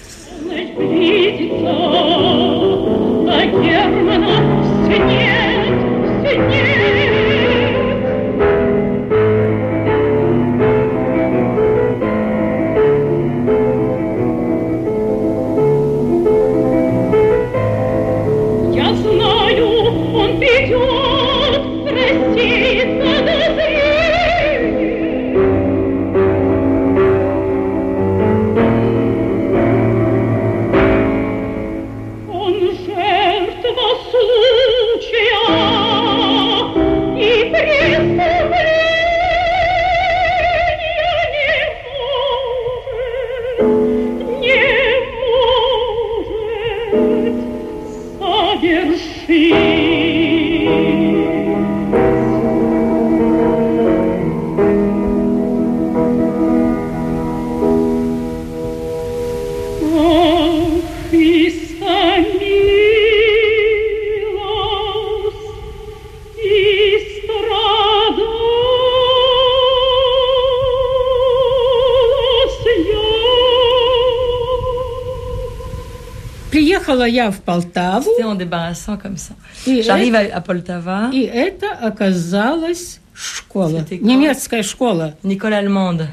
А Германа все нет, все нет. Я знаю, он придет, простит подозрение. Он жертва случая и преступления не может, не может совершить. Ох, и самилась, и страдалась я. Приехала я в Полтаву. C'était en débarrassant comme ça. И J'arrive это, à, à Poltava. И это оказалась школа. Немецкая школа. Une école allemande.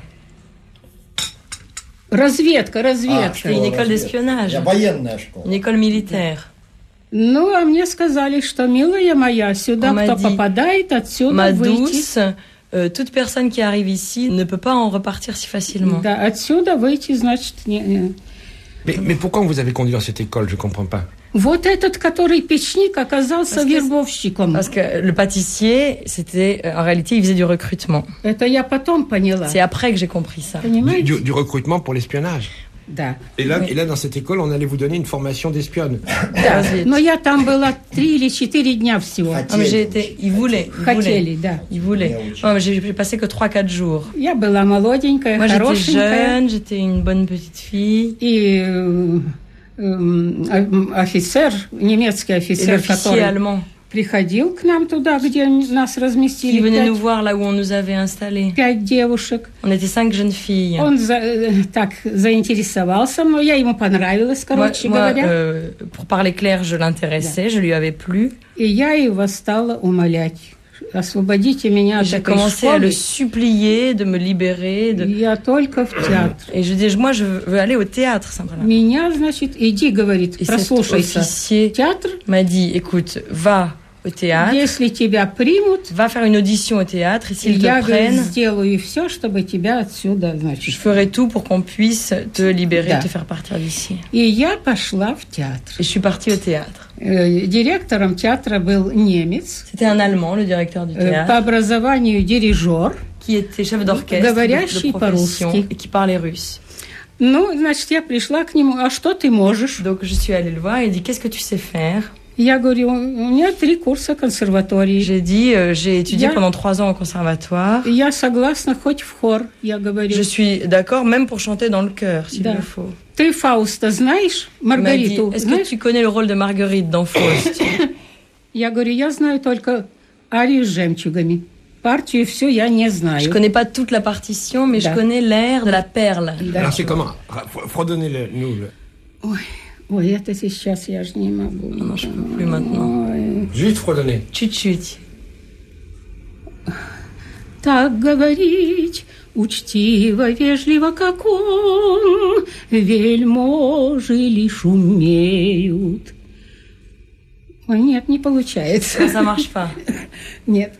Разведка, разведка. C'était une école d'espionnage. Военная школа. Une école militaire. Ну, а мне сказали, что, милая моя, сюда кто попадает, отсюда Ma выйти. douce, euh, toute personne qui arrive ici ne peut pas en repartir si facilement. Да, отсюда выйти, значит, не, не. Mais, mais pourquoi on vous avez conduit dans cette école? Je comprends pas. Вот этот, который печник, оказался вербовщиком. Parce que le pâtissier, c'était, en réalité, il faisait du recrutement. Это я потом поняла. C'est après que j'ai compris ça. Du, du, du recrutement pour l'espionnage. Да. Et là, et là, dans cette école, on allait vous donner une formation d'espionne. Да, но я там была три или четыре дня всего. Ah, mais j'ai été, ils voulaient, ils Хотели, voulaient. да. Ils voulaient. Oh, mais j'ai j'ai passé que trois quatre jours. Я была молоденькая, Moi, j'étais хорошенькая. jeune, j'étais une bonne petite fille. И э, э, офицер, немецкий Et офицер, l'officier который allemand приходил к нам туда, где нас разместили. qui venait Пять, nous voir là où on nous avait installés. пять девушек. On était cinq jeunes filles. Он за, э, так заинтересовался мной, я ему понравилась, Moi, короче moi, говоря. euh, pour parler clair, je l'intéressais, je lui avais plu. И я его стала умолять. Освободите меня от J'ai этой commencé à школы. le supplier de me libérer. De... Я только в театр. Et je dis, moi, je veux aller au théâtre, simplement. Меня, значит, иди, говорит, Et cet прослушайся. officier Театр, m'a dit, écoute, va au théâtre, если тебя примут, va faire une audition au théâtre, et s'ils te я, говорит, prennent, сделаю все, чтобы тебя отсюда, je значит. ferai tout pour qu'on puisse te libérer, Да. te faire partir d'ici. И я пошла в театр. Et je suis partie au théâtre. Э, Директором театра был немец, C'était un Allemand, le directeur du э, по théâtre, образованию дирижер. qui était chef d'orchestre de, Говорящий de profession по-русски. et qui parlait russe. Ну, значит, я пришла к нему. А что ты можешь? Donc, je suis allée le voir et il dit, qu'est-ce que tu sais faire? Я говорю, у меня три курса консерватории. J'ai dit, euh, j'ai étudié я... pendant trois ans au conservatoire. Я согласна хоть в хор, я говорю. Je suis d'accord, même pour chanter dans le chœur, s'il да. le faut. Ты Фауста знаешь? Маргариту dit, est-ce знаешь? que tu connais le rôle de Marguerite dans Faust? Я говорю, я знаю только арию с жемчугами. Партию все я не знаю. Je connais pas toute la partition, mais да. je connais l'air de la perle. Да. Alors c'est comment? Fredonnez-le, nous. Le... Ой, ой, это сейчас я же не могу. Non, je peux plus maintenant. Ой. Juste fredonner. Чуть-чуть. Так говорить учтиво, вежливо, как он, вельможи лишь умеют. Ой, нет, не получается. Ça marche pas. Нет.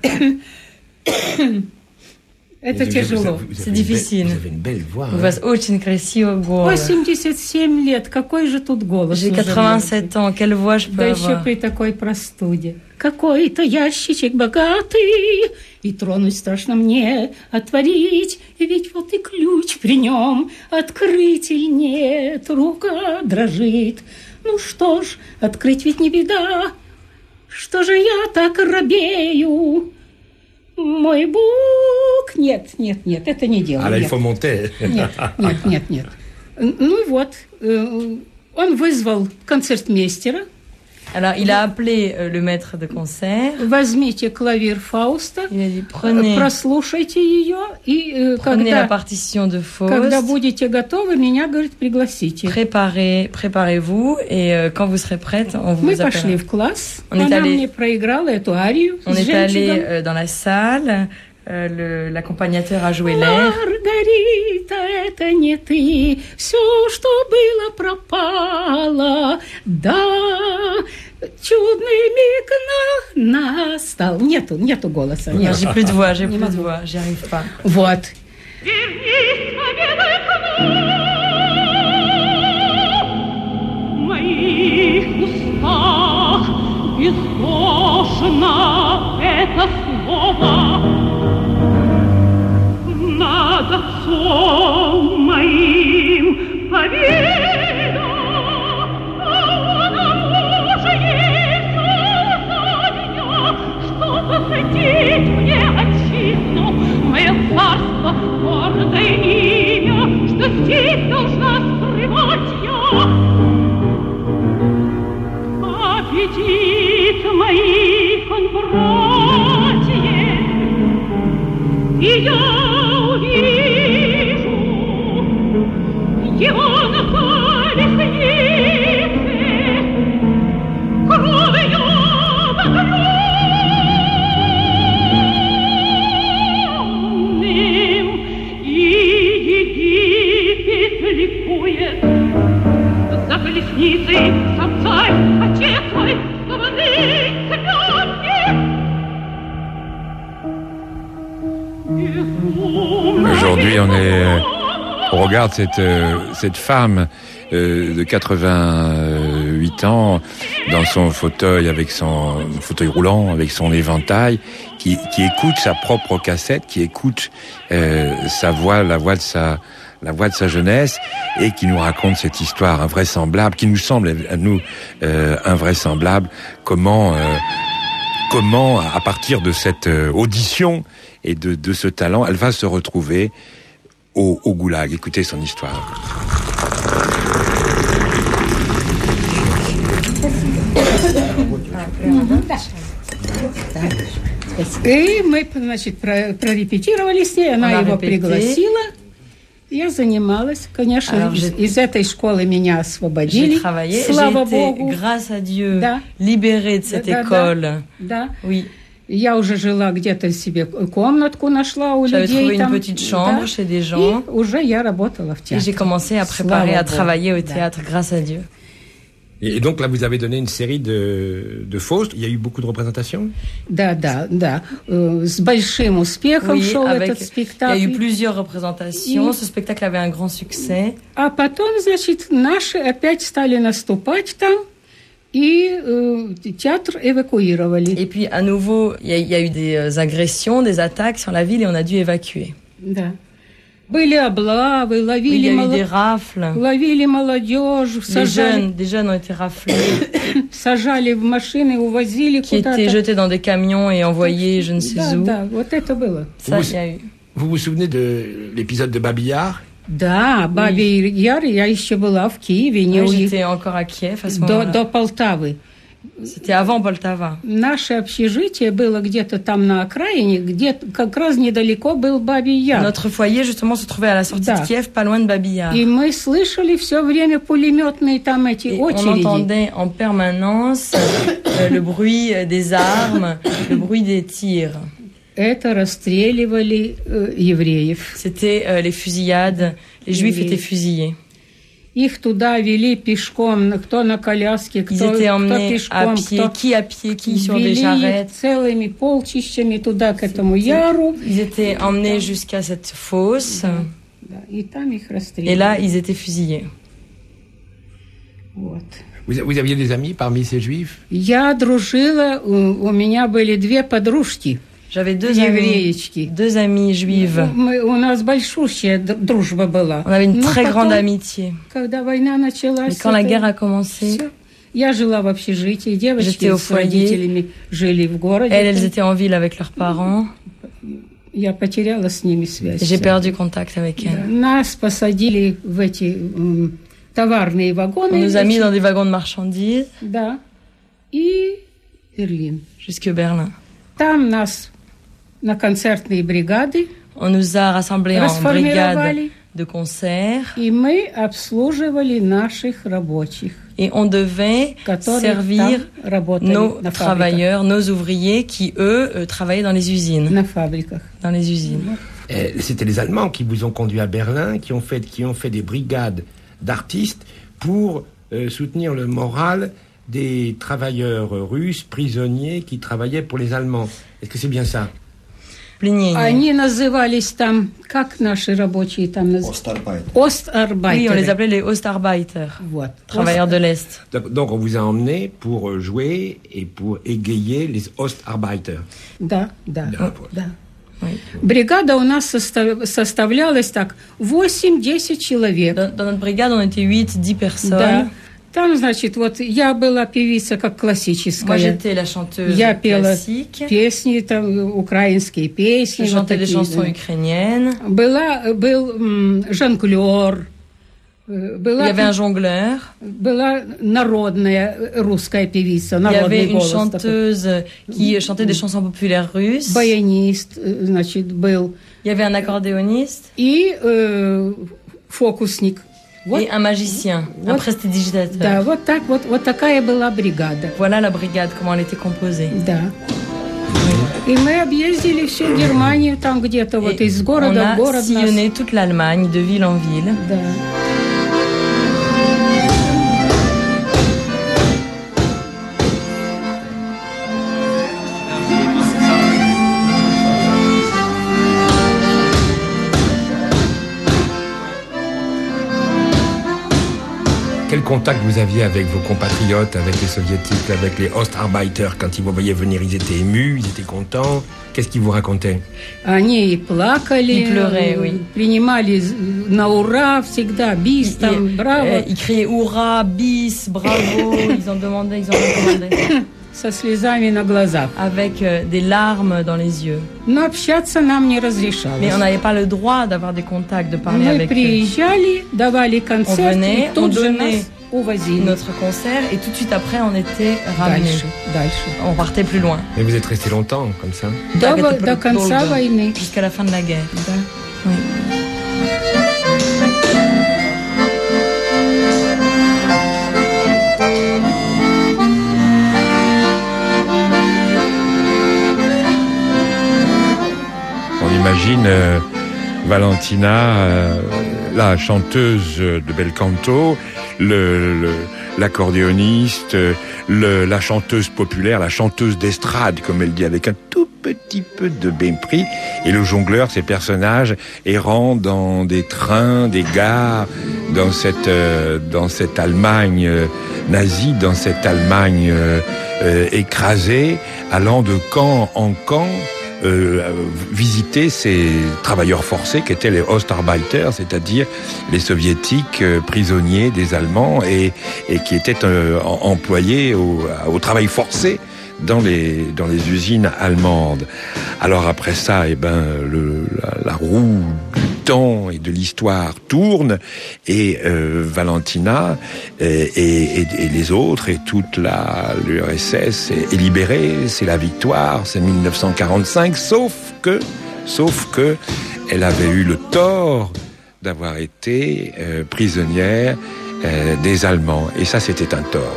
Это тяжело. C'est difficile. Vous avez une belle voix. У вас очень красивый голос. восемьдесят семь лет. Какой же тут голос? J'ai quatre-vingt-sept ans. Quelle voix je peux да avoir? Да еще при такой простуде. Какой-то ящичек богатый, и тронуть страшно мне отворить, ведь вот и ключ при нем, открыть или нет, рука дрожит. Ну что ж, открыть ведь не беда, что же я так робею? Мой Бог... Нет, нет, нет, это не дело. А là, il faut monter. Нет, нет, нет, нет. Ну вот, он вызвал концертмейстера. Alors, il a appelé euh, le maître de concert. Возьмите клавир Фауста. Il a dit, prenez, прослушайте ее. И prenez когда, la partition de Faust. Когда будете готовы, меня, говорит, пригласите. Préparez, préparez-vous. Et euh, quand vous serez prête, on vous Мы appellera. пошли в класс. On Она est allé, мне проиграла эту арию. On est allé euh, dans la salle. Euh, le, l'accompagnateur a joué l'air. Маргарита, это не ты. Все, что было, пропало. Да, чудный миг настал. Нету, нету голоса. Нет. J'ai plus de voix, j'ai plus de voix, j'y arrive pas. Вот. Безбожно это слово над отцом моим победа, а он уже есть за меня, что посвятить мне отчизну, мое царство, гордое имя, что здесь должна скрывать я. Аппетит моих он братьев, и я увижу его на колеснице, кровью багряным, и Египет ликует за колесницей, сам царь, отец мой, славный царь. Aujourd'hui, on est, on regarde cette euh, cette femme euh, de quatre-vingt-huit ans dans son fauteuil avec son fauteuil roulant, avec son éventail, qui qui écoute sa propre cassette, qui écoute euh, sa voix, la voix de sa la voix de sa jeunesse, et qui nous raconte cette histoire invraisemblable, qui nous semble à nous euh, invraisemblable. Comment, euh, comment à partir de cette euh, audition et de, de ce talent, elle va se retrouver au, au goulag. Écoutez son histoire. И мы, значит, прорепетировали с ней, она его пригласила. Я занималась, конечно, Alors, из, из этой школы меня освободили. Слава Богу. Grâce à Dieu, да. libérée de cette да, école. Да, да. Oui. Я уже жила где-то себе комнатку нашла у J'avais людей. J'avais trouvé une petite chambre да. chez des gens. И уже я работала в театре. Et j'ai commencé à préparer, Слава à travailler Богу. au théâtre, да. Grâce à Dieu. Et donc là, vous avez donné une série de, de Faust. Il y a eu beaucoup de représentations? Да, да, да. С большим успехом oui, шел avec, этот спектакль. Il y a eu plusieurs représentations. И... Ce spectacle avait un grand succès. А потом, значит, наши опять стали наступать там, и э, театр эвакуировали. Et puis, à nouveau, il y, a, il y a eu des agressions, des attaques sur la ville, et on a dû évacuer. Да. Были облавы, ловили, il y a eu молод... des rafles. ловили молодежь, Les сажали, jeunes, des jeunes ont été raflés, сажали в машины, увозили qui куда-то. étaient jetés dans des camions et envoyés je ne sais Да, où. да, вот это было. Ça, il y a eu. Vous vous souvenez de l'épisode de Babillard? Да, Бабий Яр, я еще была в Киеве, не Oui, уехала. j'étais encore à Kiev à ce До, moment-là. до Полтавы. C'était avant Poltava. Наше общежитие было где-то там на окраине, где как раз недалеко был Бабий Яр. Notre foyer, justement, se trouvait à la sortie Да. de Kiev, pas loin de Babillard. И мы слышали все время пулеметные там эти Et on очереди. entendait en permanence euh, le bruit des armes, le bruit des tirs. Это расстреливали э, евреев. C'était euh, les fusillades. Les Juifs Евреи. étaient fusillés. Их туда вели пешком, кто на коляске, Ils кто, étaient кто emmenés à пешком, pied, кто... qui à pied, qui sur des Вели их charrettes. целыми полчищами туда, к этому яру. Ils étaient emmenés jusqu'à cette fosse. Да, и там их Et расстреливали. là, ils étaient fusillés. Вот. Vous, vous aviez des amis parmi ces juifs? Я дружила, у, у меня были две подружки. J'avais deux amis, евреечки. deux amies juives. Мы, у нас большущая д- дружба была. On avait une Но très потом, grande amitié. когда война началась, Mais quand la это guerre a commencé, всё. Я жила в общежитии, девочки J'étais au с foyer. родителями жили в городе. elles, elles étaient en ville avec leurs parents. Я потеряла с ними связь. J'ai perdu contact avec Да. elles. Нас посадили в эти м, товарные вагоны. On nous a mis эти. dans des wagons de marchandises Да. И Берлин. jusque Berlin. Там нас на концертные бригады On nous a rassemblés en brigade расформировали. de concert И мы обслуживали наших рабочих, et on devait которые servir там работали nos на фабриках. travailleurs, nos ouvriers qui, eux, euh, travaillaient dans les usines. На фабриках. Dans les usines. Eh, C'était les Allemands qui vous ont conduit à Berlin, qui ont fait, qui ont fait des brigades d'artistes pour euh, soutenir le moral des travailleurs russes, prisonniers, qui travaillaient pour les Allemands. Est-ce que c'est bien ça? Plénier. Они назывались там, как наши рабочие там назывались? Oui, on les appelait les Ostarbeiter, Вот. travailleurs de l'Est. Donc, donc on vous a emmené pour euh, jouer et pour égayer les Ostarbeiter. Да, да, Да, да. Бригада у нас состав- составлялась так, восемь-десять человек. Dans, dans notre brigade, on était huit dix personnes. Да. Там, значит, вот я была певица как Moi, классическая. j'étais la chanteuse Я пела classique. песни, там, украинские песни. Je вот chantais des такие, chansons да. ukrainiennes. Была, был м, жонглер. э, Il y Была, avait un jongleur. была народная э, русская певица, Il y народный avait une голос такой. chanteuse qui chantait des chansons populaires russes. Баянист, э, значит, был. Il y avait un accordéoniste И э, фокусник. Вот. et un magicien, un Вот. prestidigitateur. Да, вот так вот, вот такая была бригада. Voilà la brigade, comment elle était composée. Да. И мы объездили всю Германию, там где-то вот из On города a в город. нас. sillonné toute l'Allemagne, de ville en ville. Да. Quel contact vous aviez avec vos compatriotes, avec les soviétiques, avec les Ostarbeiter? Quand ils vous voyaient venir, ils étaient émus, ils étaient contents. Qu'est-ce qu'ils vous racontaient? Они и плакали, Ils pleuraient, oui. принимали на ура всегда, бис, там, Ils, браво, euh, ils criaient hurrah, bis, bravo, ils en demandaient, ils en demandaient. со слезами на глазах. Avec euh, des larmes dans les yeux. Но общаться нам не Mais on разрешалось. n'avait pas le droit d'avoir des contacts, de parler Мы avec eux. приезжали, давали On концерт, venait, и on тут же donnait нас увозили. notre concert et tout de suite après on était ramenés. Дальше, дальше. On partait plus loin. Mais vous êtes resté longtemps comme ça? До, Так это до конца долго, войны. Jusqu'à la fin de la guerre. Да. Oui. On imagine euh, Valentina, euh, la chanteuse de bel canto, le, le, l'accordéoniste, le, la chanteuse populaire, la chanteuse d'estrade, comme elle dit, avec un tout petit peu de mépris, et le jongleur, ces personnages errant dans des trains, des gares, dans cette, euh, dans cette Allemagne euh, nazie, dans cette Allemagne euh, euh, écrasée, allant de camp en camp, euh, visiter ces travailleurs forcés qui étaient les Ostarbeiter, c'est-à-dire les soviétiques euh, prisonniers des Allemands et, et qui étaient euh, employés au, au travail forcé dans les dans les usines allemandes. Alors après ça, eh ben le la, la roue du temps et de l'histoire tourne et euh, Valentina et, et, et les autres et toute la l'U R S S est, est libérée. C'est la victoire, c'est dix-neuf cent quarante-cinq. Sauf que sauf que elle avait eu le tort d'avoir été euh, prisonnière euh, des Allemands et ça c'était un tort.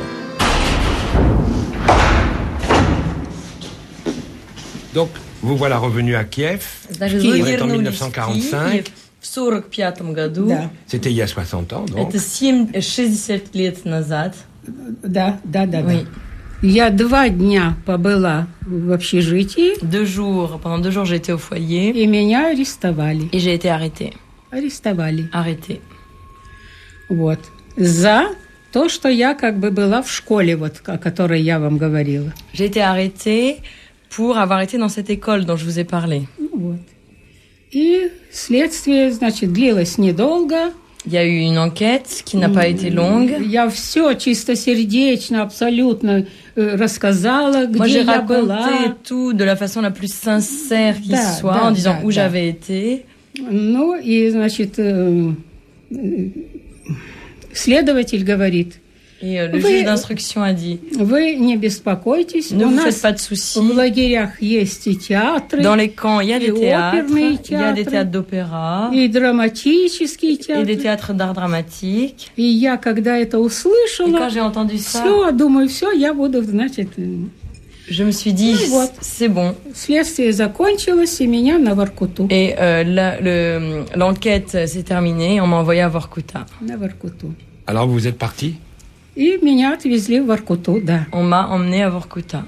Donc, vous voilà revenu à Kiev. Значит, Киев. вы On est en вернулись dix-neuf cent quarante-cinq. в Киев в сорок пятом году. Да. C'était il y a soixante ans, donc. Это семь, шестьдесят лет назад. Да, да, да, Oui. да. Я два дня побыла в общежитии. Deux jours, pendant deux jours, j'ai été au foyer. И меня арестовали. Et j'ai été arrêtée. Арестовали. Arrêtée. Вот. За то, что я как бы была в школе, вот, о которой я вам говорила. J'ai été arrêtée pour avoir été dans cette école dont je vous ai parlé. Вот. И следствие, значит, длилось недолго. Il y a eu une enquête qui n'a pas été longue. Я все чистосердечно, абсолютно э, рассказала, Moi, где j'ai я raconté была. tout de la façon la plus sincère qui Да, soit, да, en disant да, où да. j'avais été. Ну, и, значит, э, э, следователь говорит, Et euh, le Вы- juge d'instruction a dit, вы не беспокойтесь, ne у vous нас faites pas de soucis. в лагерях есть и театры, Dans les camps, il y a и des théâtres, оперные il y a des театры, théâtres d'opéra, и драматические et театры. des théâtres d'art dramatique. И я, когда это Et quand услышала, j'ai entendu ça, все, думаю, все, я буду, значит, э, je me suis dit, Ну вот. c'est bon. следствие закончилось, и меня на Воркуту. Et euh, la- le- l'enquête s'est terminée, on m'a envoyé à Vorkuta. На Воркуту. Alors vous êtes parti? И меня отвезли в Воркуту, да. On m'a emmené à Vorkuta.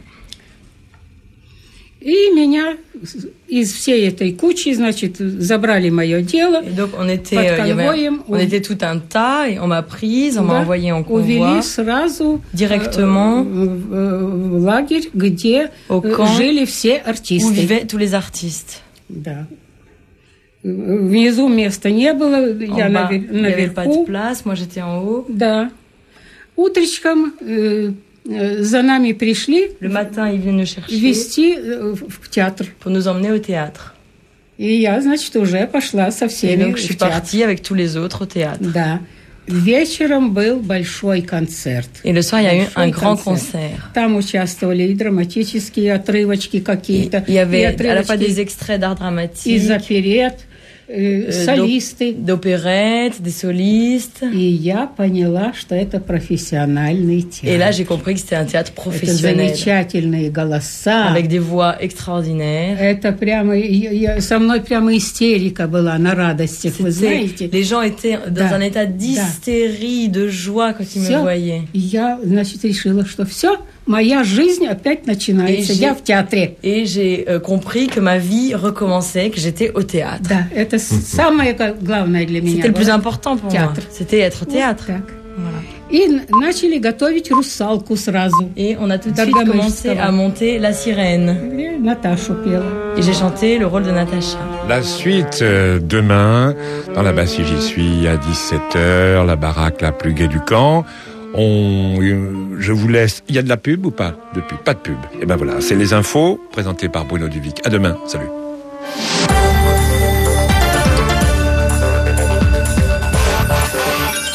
И меня из всей этой кучи, значит, забрали мое дело. Et donc on était, Под euh, il y avait- конвоем on était tout un tas et on m'a prise, on m'a да, envoyé en convoi увели сразу directement э, в, в лагерь, где au э, camp жили все où артисты. vivaient tous les artistes. Да. Внизу места не было, En я bas, навер- il n'y avait pas de наверху. place, moi j'étais en haut. Да. Утречком э, э, за нами пришли Le matin, ils viennent nous chercher везти э, в в театр. pour nous emmener au théâtre. И я, значит, уже пошла со Et всеми donc je suis в театр. partie avec tous les autres au théâtre. Да. Вечером был большой концерт. Et le soir, il y a eu Большой un grand концерт. concert. Там участвовали и драматические отрывочки какие-то, Il y avait и à la fois des отрывочки extraits d'art dramatique, из оперет, э, euh, солисты. d'op- d'opérettes, des solistes. И я поняла, что это профессиональный театр. Et là, j'ai compris que c'était un théâtre Это professionnel, замечательные голоса. avec des voix extraordinaires. Это прямо, я- я- со мной прямо истерика была на радостях, вы C'était- знаете. Les gens étaient dans Да, un état да. d'hystérie, de joie quand ils me Всё. voyaient. И я, значит, решила, что все, моя жизнь опять Et начинается. j'ai- Я в театре. Et j'ai euh, compris que ma vie recommençait, que j'étais au théâtre. Да, это самое га- главное для меня. C'était le plus было. important pour Théâtre. moi. C'était être au théâtre. Вот так. Voilà. И н- начали готовить русалку сразу. Et on a tout de suite Тогда мы commencé что? à monter La Sirène. И Наташу пела. Et j'ai chanté le rôle de Natacha. La suite euh, demain, dans la basse j'y suis à dix-sept heures, la baraque la plus gaie du camp. On, euh, je vous laisse. Il y a de la pub ou pas? De pub, pas de pub. Et ben voilà, c'est les infos présentées par Bruno Duvic. À demain. Salut.